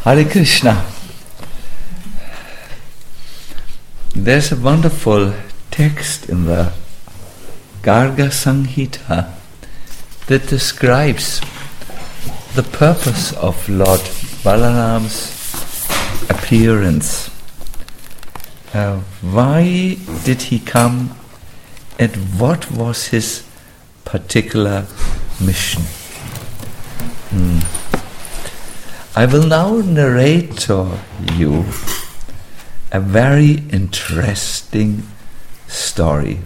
Hare Krishna. There's a wonderful text in the Garga Samhita that describes the purpose of Lord Balaram's appearance. Why did he come and what was his particular mission? I will now narrate to you a very interesting story.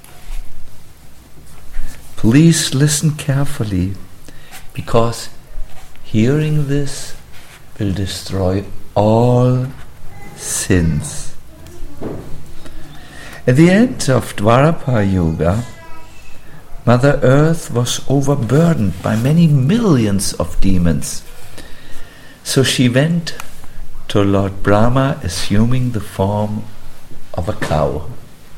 Please listen carefully, because hearing this will destroy all sins. At the end of Dwapara Yuga, Mother Earth was overburdened by many millions of demons. So she went to Lord Brahma, assuming the form of a cow.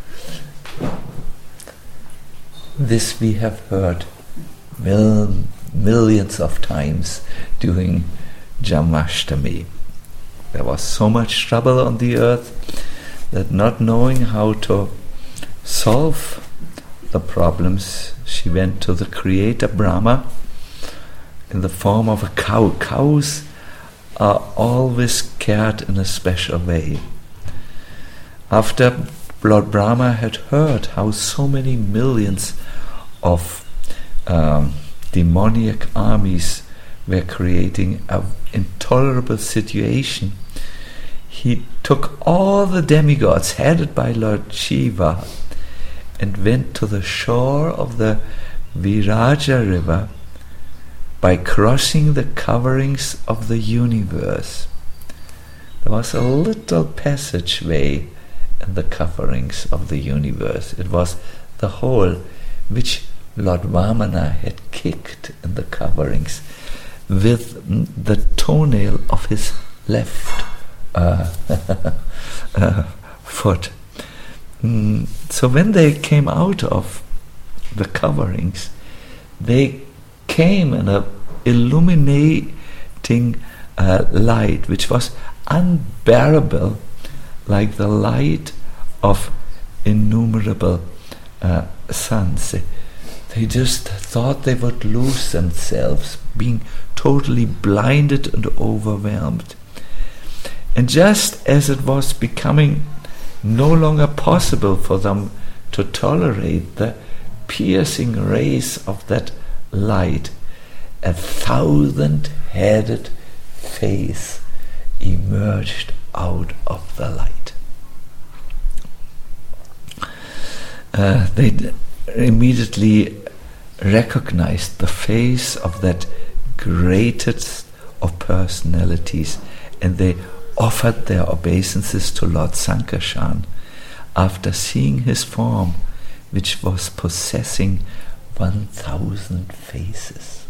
This we have heard millions of times during Janmashtami. There was so much trouble on the earth that, not knowing how to solve the problems, she went to the creator Brahma in the form of a cow. Cows are always cared in a special way. After Lord Brahma had heard how so many millions of demoniac armies were creating an intolerable situation, he took all the demigods headed by Lord Shiva and went to the shore of the Viraja river by crossing the coverings of the universe. There was a little passageway in the coverings of the universe. It was the hole which Lord Vamana had kicked in the coverings with the toenail of his left foot. So when they came out of the coverings, they came in a illuminating light which was unbearable, like the light of innumerable suns. They just thought they would lose themselves, being totally blinded and overwhelmed. And just as it was becoming no longer possible for them to tolerate the piercing rays of that light, a 1,000-headed face emerged out of the light. They immediately recognized the face of that greatest of personalities, and they offered their obeisances to Lord Sankarshan after seeing his form, which was possessing 1,000 faces.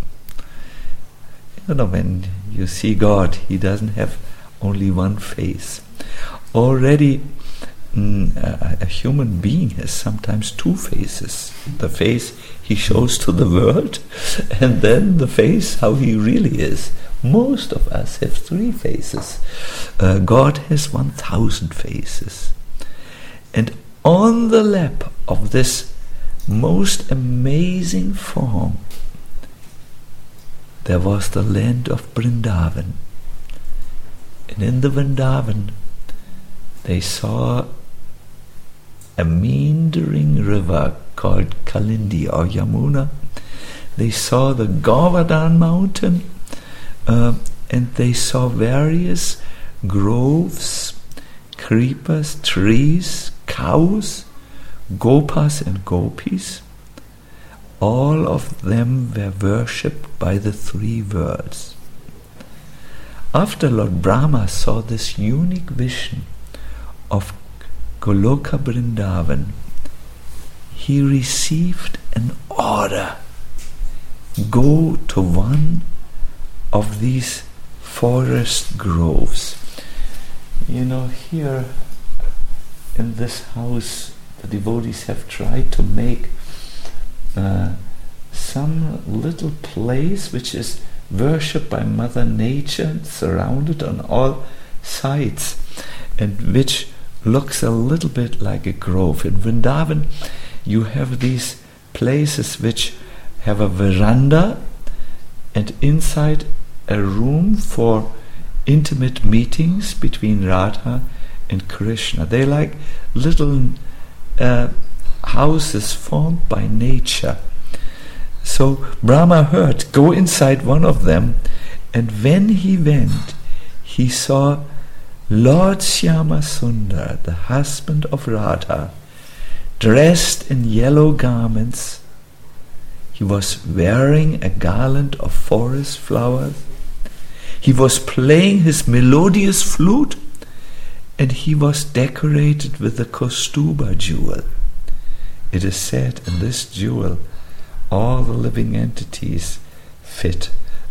You know, when you see God, he doesn't have only one face. Already a human being has sometimes two faces. The face he shows to the world, and then the face how he really is. Most of us have three faces. God has 1,000 faces. And on the lap of this most amazing form, there was the land of Vrindavan. And in the Vrindavan, they saw a meandering river called Kalindi or Yamuna. They saw the Govardhan mountain, and they saw various groves, creepers, trees, cows, gopas and gopis. All of them were worshipped by the three worlds. After Lord Brahma saw this unique vision of Goloka Vrindavan, he received an order: go to one of these forest groves. You know, here in this house, the devotees have tried to make some little place which is worshipped by Mother Nature, surrounded on all sides, and which looks a little bit like a grove. In Vrindavan, you have these places which have a veranda and inside a room for intimate meetings between Radha and Krishna. They're like little houses formed by nature. So Brahma heard, go inside one of them, and when he went, he saw Lord Shyama Sundar, the husband of Radha, dressed in yellow garments. He was wearing a garland of forest flowers. He was playing his melodious flute, and he was decorated with the Kaustuba jewel. It is said in this jewel all the living entities fit.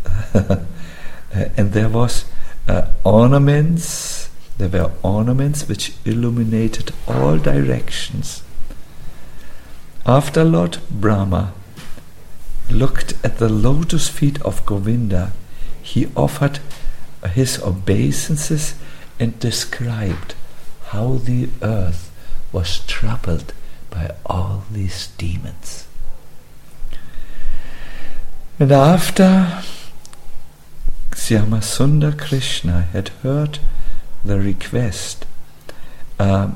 And there was ornaments. There were ornaments which illuminated all directions. After Lord Brahma looked at the lotus feet of Govinda, he offered his obeisances and described how the earth was troubled by all these demons. And after Shyamasundar Krishna had heard the request of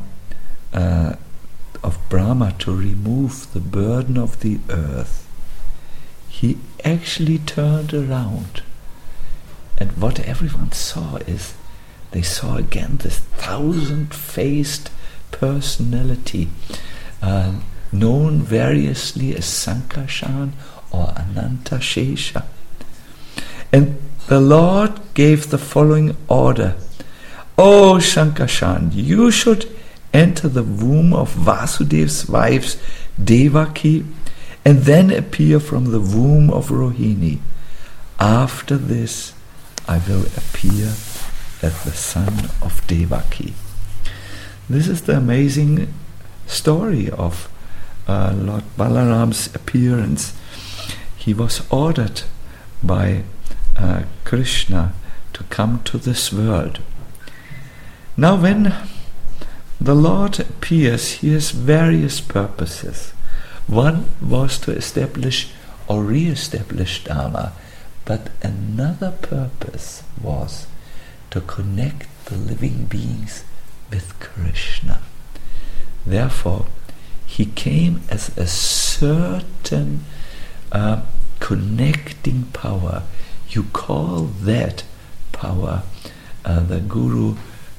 Brahma to remove the burden of the earth, he actually turned around, and what everyone saw is, they saw again this 1,000-faced personality, known variously as Sankarshan or Anantashesha. And the Lord gave the following order: O Sankarshan, you should enter the womb of Vasudev's wives Devaki, and then appear from the womb of Rohini. After this, I will appear as the son of Devaki. This is the amazing story of Lord Balaram's appearance. He was ordered by Krishna to come to this world. Now when the Lord appears, he has various purposes. One was to establish or re-establish Dharma, but another purpose was to connect the living beings with Krishna. Therefore, he came as a certain connecting power. You call that power the Guru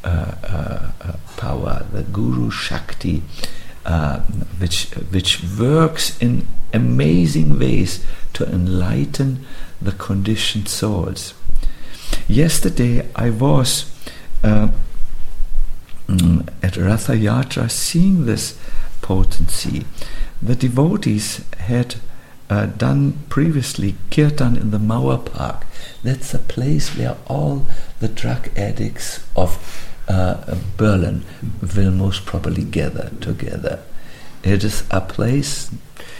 power, the Guru Shakti, which works in amazing ways to enlighten the conditioned souls. Yesterday I was at Ratha Yatra seeing this potency. The devotees had done previously kirtan in the Mauer Park. That's a place where all the drug addicts of Berlin will most probably gather together. It is a place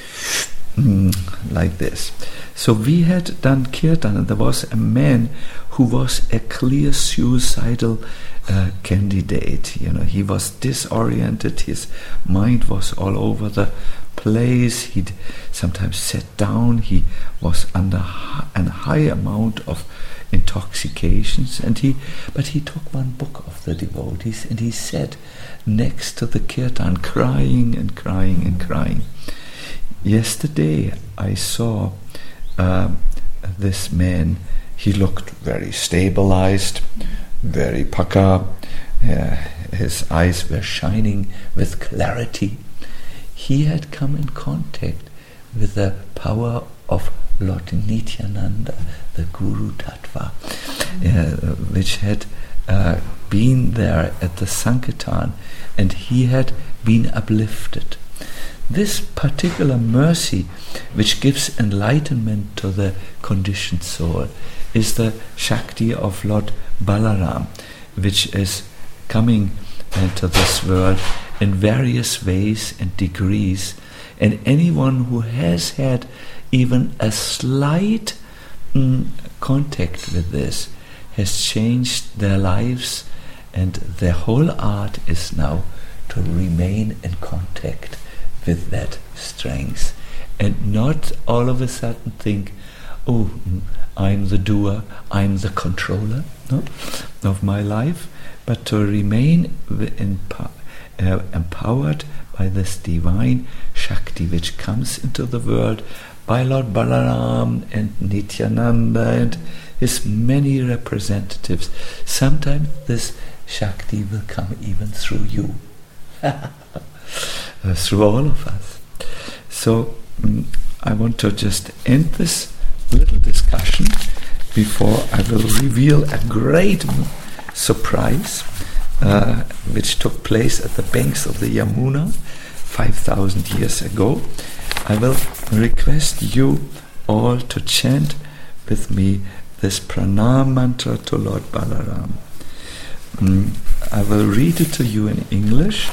like this. So we had done kirtan, and there was a man who was a clear suicidal candidate. You know, he was disoriented. His mind was all over the place. He'd sometimes sat down. He was under a high amount of intoxications, but he took one book of the devotees and he sat next to the kirtan, crying and crying and crying. Yesterday I saw this man. He looked very stabilized, very paka. His eyes were shining with clarity. He had come in contact with the power of Lord Nityananda, the Guru Tattva, which had been there at the Sankirtan, and he had been uplifted. This particular mercy, which gives enlightenment to the conditioned soul, is the Shakti of Lord Balaram, which is coming into this world in various ways and degrees, and anyone who has had even a slight contact with this has changed their lives, and their whole art is now to remain in contact with that strength, and not all of a sudden think, oh, I'm the doer, I'm the controller of my life, but to remain empowered by this divine Shakti which comes into the world by Lord Balaram and Nityananda and his many representatives. Sometimes this Shakti will come even through you, through all of us. So I want to just end this little discussion before I will reveal a great surprise which took place at the banks of the Yamuna 5,000 years ago. I will request you all to chant with me this pranam mantra to Lord Balaram. I will read it to you in English.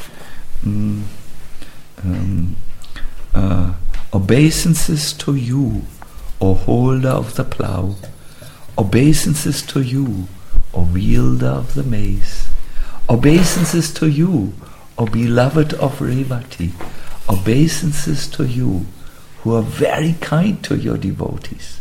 Obeisances to you, O holder of the plough. Obeisances to you, O wielder of the mace. Obeisances to you, O beloved of Revati. Obeisances to you, who are very kind to your devotees.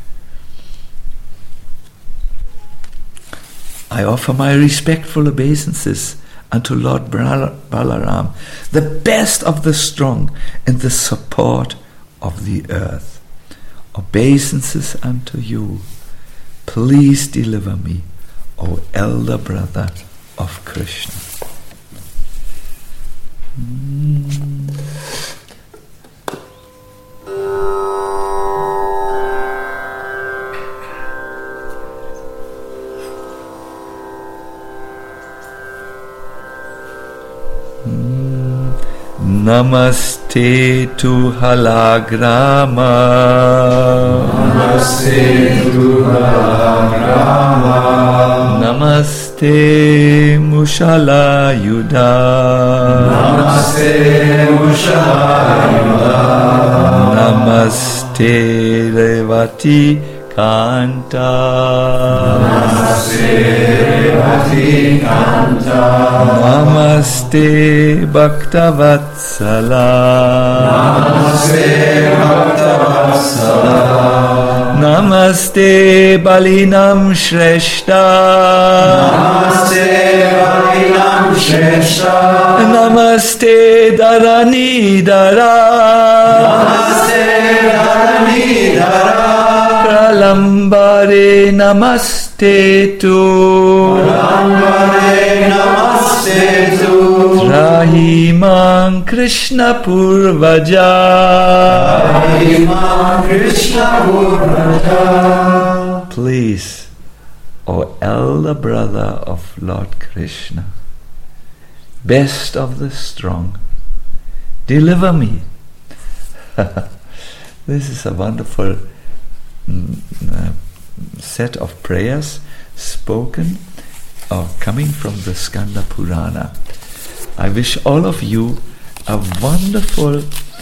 I offer my respectful obeisances unto Lord Balaram, the best of the strong and the support of the earth. Obeisances unto you. Please deliver me, O elder brother of Krishna. Namaste tu halagrama. Namaste tu halagrama. Namaste mushalayuda. Namaste mushalayuda. Namaste revati kanta. Namaste revati kanta. Namaste bhaktavatsala. Namaste bhaktavatsala. Namaste balinam shreshta. Namaste balinam shreshta. Namaste dharani dara. Namaste dharani dara. Pralambare namaste tu. Pralambare namaste tu. Rahimam Krishna Purvaja. Rahimam Krishna Purvaja. Please, O elder brother of Lord Krishna, best of the strong, deliver me. This is a wonderful set of prayers spoken or coming from the Skanda Purana. I wish all of you a wonderful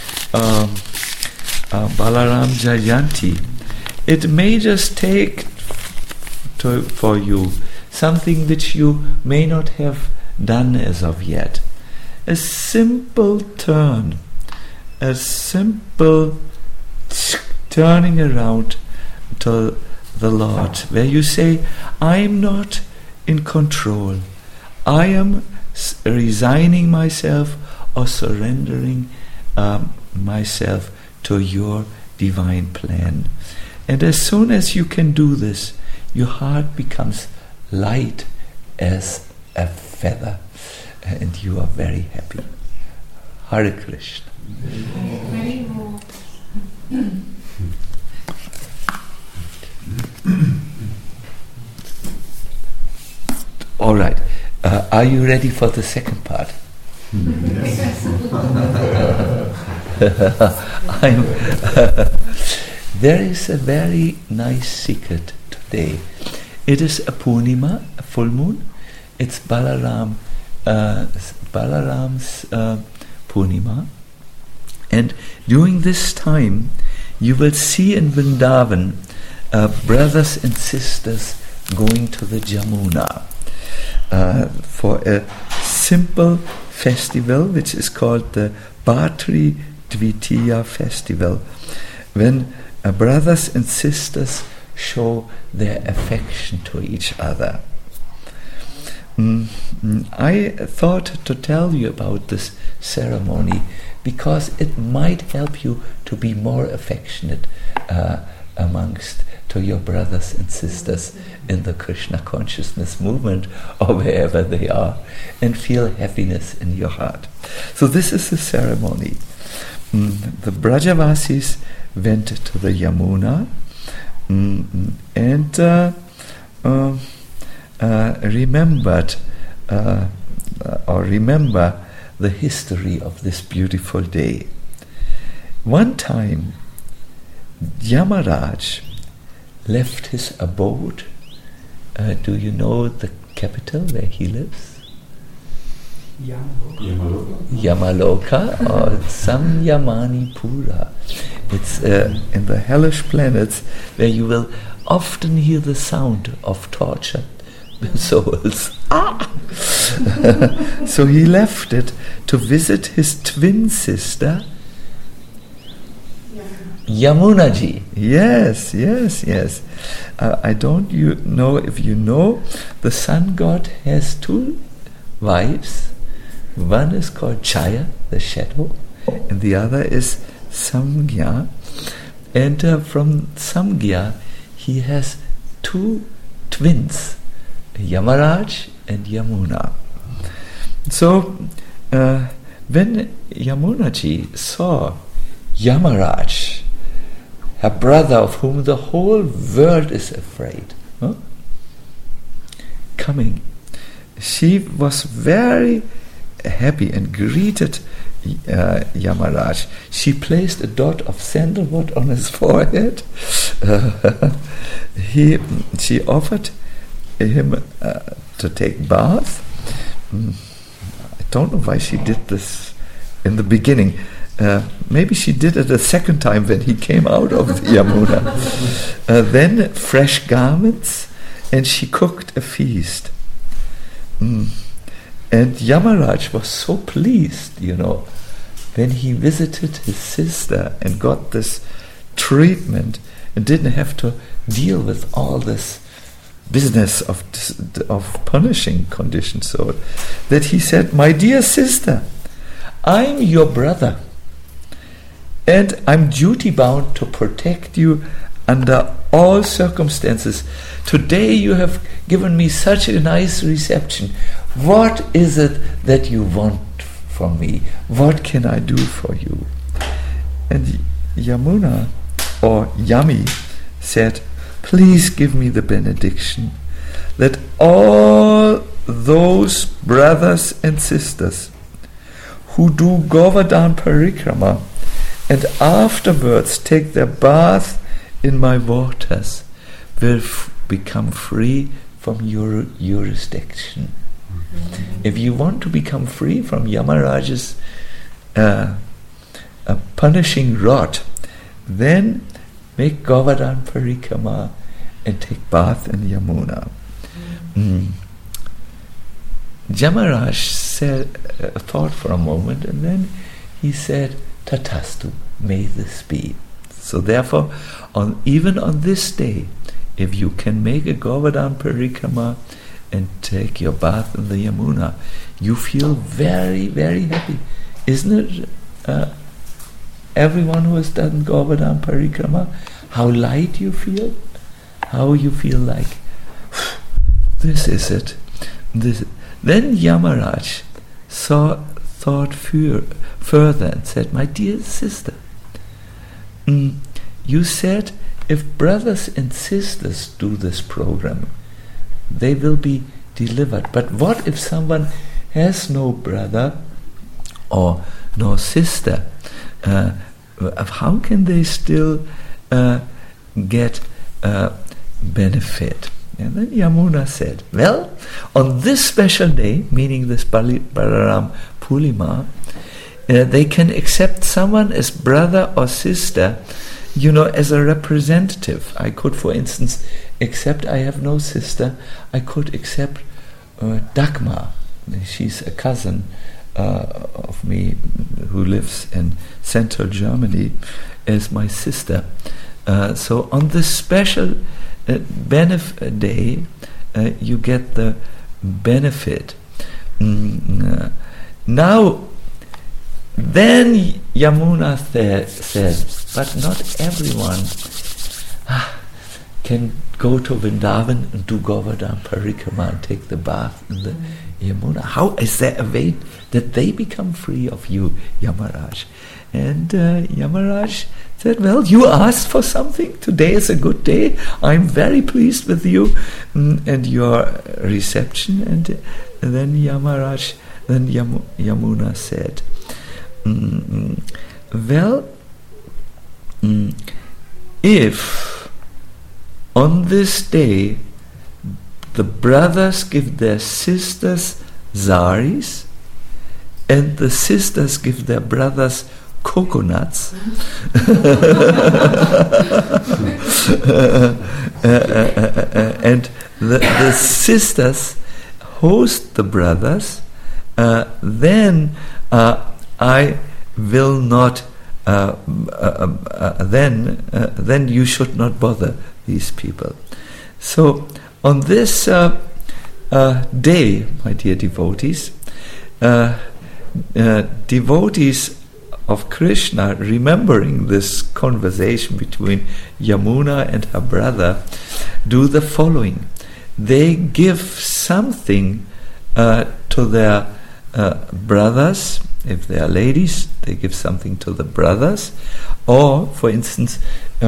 Balaram Jayanti. It may just take for you something which you may not have done as of yet. A simple turn, a simple turning around to the Lord, where you say, I am not in control. I am resigning myself or surrendering myself to your divine plan. And as soon as you can do this, your heart becomes light as a feather, and you are very happy. Hare Krishna. All right. Are you ready for the second part? There is a very nice secret today. It is a Purnima, a full moon. It's Balaram's Purnima. And during this time, you will see in Vrindavan brothers and sisters going to the Jamuna for a simple festival which is called the Bhatri Dvitiya festival, when brothers and sisters show their affection to each other. I thought to tell you about this ceremony because it might help you to be more affectionate amongst to your brothers and sisters in the Krishna consciousness movement or wherever they are, and feel happiness in your heart. So this is the ceremony. The Brajavasis went to the Yamuna and remember the history of this beautiful day. One time, Yamaraj left his abode. Do you know the capital where he lives? Yamaloka or Samyamani Pura. It's in the hellish planets where you will often hear the sound of tortured souls. So he left it to visit his twin sister Yamunaji. Yes. I don't know if you know, the sun god has two wives. One is called Chaya, the shadow, and the other is Samgya. And from Samgya, he has two twins, Yamaraj and Yamuna. So, when Yamunaji saw Yamaraj, her brother of whom the whole world is afraid, coming, she was very happy and greeted Yamaraj. She placed a dot of sandalwood on his forehead. She offered him to take bath. I don't know why she did this in the beginning. Maybe she did it a second time when he came out of the Yamuna. Then fresh garments, and she cooked a feast. And Yamaraj was so pleased, when he visited his sister and got this treatment and didn't have to deal with all this business of punishing conditions, so that he said, "My dear sister, I'm your brother, and I'm duty-bound to protect you under all circumstances. Today you have given me such a nice reception. What is it that you want from me? What can I do for you?" And Yamuna, or Yami, said, "Please give me the benediction that all those brothers and sisters who do Govardhan Parikrama and afterwards take their bath in my waters will become free from your jurisdiction." If you want to become free from Yamaraj's punishing rod, then make Govardhan Parikrama and take bath in Yamuna. Yamaraj thought for a moment, and then he said, "Tatastu, may this be." So therefore, even on this day, if you can make a Govardhan Parikrama and take your bath in the Yamuna, you feel very, very happy. Isn't it? Everyone who has done Govardhan Parikrama, how light you feel, how you feel like, this is it. Then Yamaraj thought further and said, "My dear sister, you said if brothers and sisters do this program, they will be delivered. But what if someone has no brother or no sister? How can they still get benefit?" And then Yamuna said, "Well, on this special day, meaning this Balaram Purnima, they can accept someone as brother or sister as a representative. I could, for instance, accept, I have no sister, I could accept Dagmar. She's a cousin of me who lives in central Germany as my sister. So on this special benefit day, you get the benefit. Now, then Yamuna said, but not everyone can go to Vrindavan and do Govardhan Parikrama and take the bath in the Yamuna. How is there a way that they become free of you, Yamaraj? And Yamaraj said, well, you asked for something. Today is a good day. I'm very pleased with you and your reception. And then Yamuna said, if on this day the brothers give their sisters zaris and the sisters give their brothers coconuts, and the sisters host the brothers, then I will not. Then you should not bother these people. So on this day, my dear devotees, devotees of Krishna, remembering this conversation between Yamuna and her brother, do the following. They give something to their brothers. If they are ladies, they give something to the brothers. Or, for instance,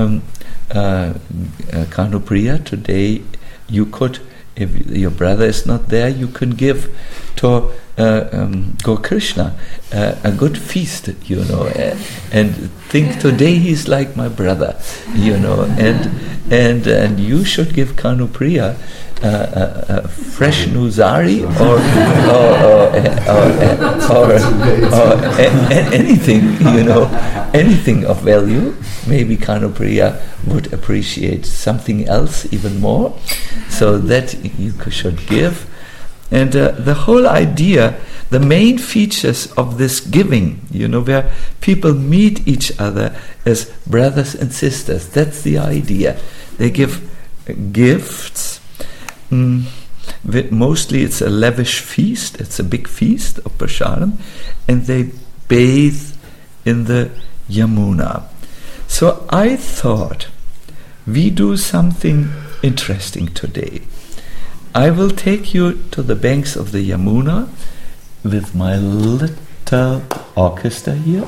Kanupriya, today you could, if your brother is not there, you can give to Gokrishna a good feast, and think today he's like my brother, and you should give Kanupriya a fresh nuzari or anything, anything of value. Maybe Kanupriya would appreciate something else even more, so that you should give. And the whole idea, the main features of this giving, where people meet each other as brothers and sisters, that's the idea. They give gifts. Mostly it's a lavish feast, it's a big feast of prasadam, and they bathe in the Yamuna. So I thought we do something interesting today. I will take you to the banks of the Yamuna with my little orchestra here.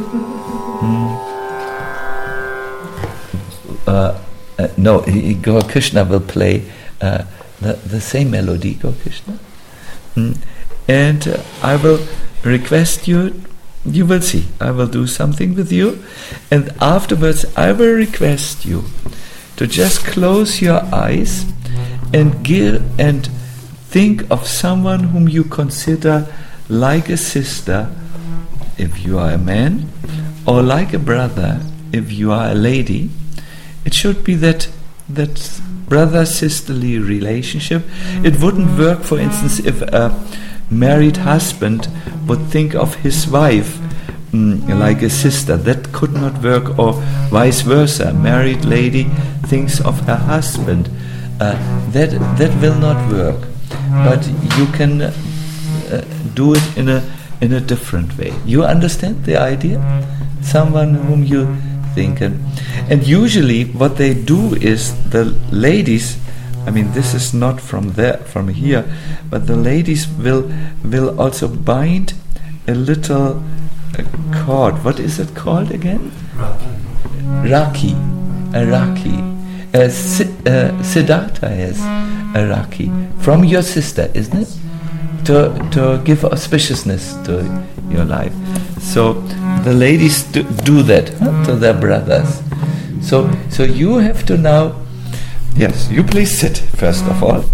Krishna will play the same melody, Krishna. And I will request you, you will see, I will do something with you, and afterwards I will request you to just close your eyes and think of someone whom you consider like a sister if you are a man, or like a brother if you are a lady. It should be that brother-sisterly relationship. It wouldn't work, for instance, if a married husband would think of his wife like a sister. That could not work, or vice versa. A married lady thinks of her husband. That will not work. But you can do it in a different way. You understand the idea? Someone whom you think. And usually what they do is the ladies, this is not from here, but the ladies will also bind a little cord. What is it called again? Rakhi. A Rakhi. Siddhartha has a Rakhi from your sister, isn't it? To give auspiciousness to your life. So the ladies do that to their brothers. So you have to now. Yes, you please sit first of all.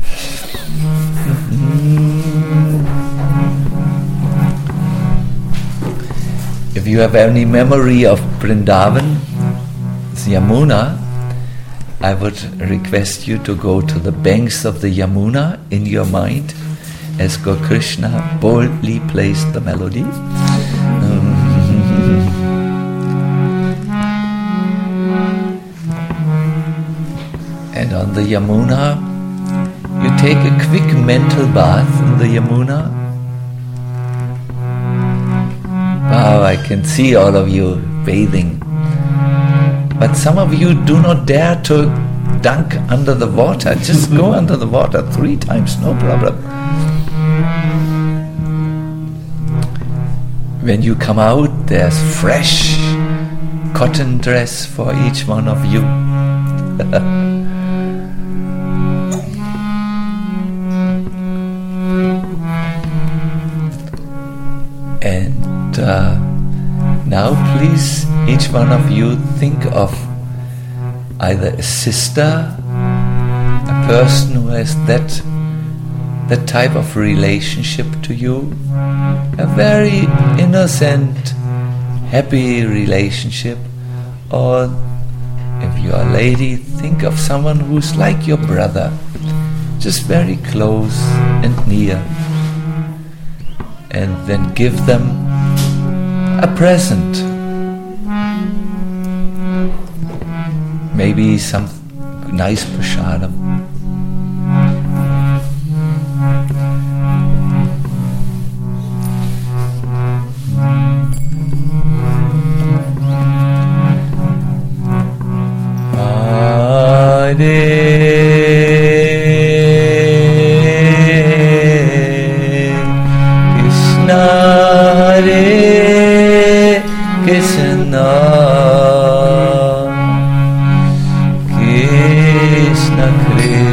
If you have any memory of Vrindavan, Yamuna, I would request you to go to the banks of the Yamuna in your mind as Gaur Krishna boldly plays the melody. And on the Yamuna, you take a quick mental bath in the Yamuna. Wow, I can see all of you bathing. But some of you do not dare to dunk under the water. Just go under the water 3 times, no problem. When you come out, there's fresh cotton dress for each one of you. And now please, each one of you think of either a sister, a person who has that type of relationship to you, a very innocent, happy relationship, or if you are a lady, think of someone who's like your brother, just very close and near, and then give them a present. Maybe some nice prasadam. Krishna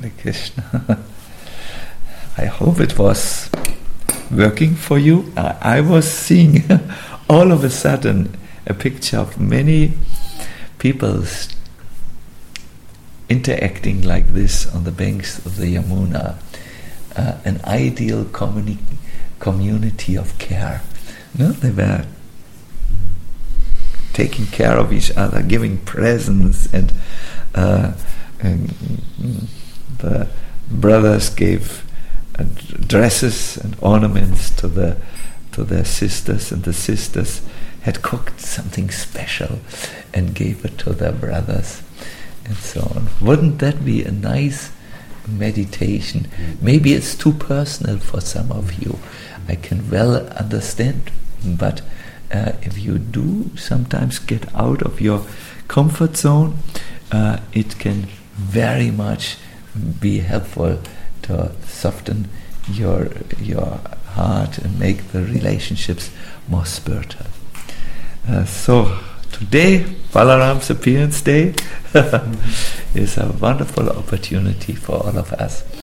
Hare Krishna. I hope it was working for you. I was seeing all of a sudden a picture of many people interacting like this on the banks of the Yamuna, an ideal community of care. No, they were taking care of each other, giving presents, and the brothers gave dresses and ornaments to their sisters, and the sisters had cooked something special and gave it to their brothers, and so on. Wouldn't that be a nice meditation? Maybe it's too personal for some of you. I can well understand, but if you do sometimes get out of your comfort zone, it can very much be helpful to soften your heart and make the relationships more spiritual. So today, Balaram's appearance day, is a wonderful opportunity for all of us.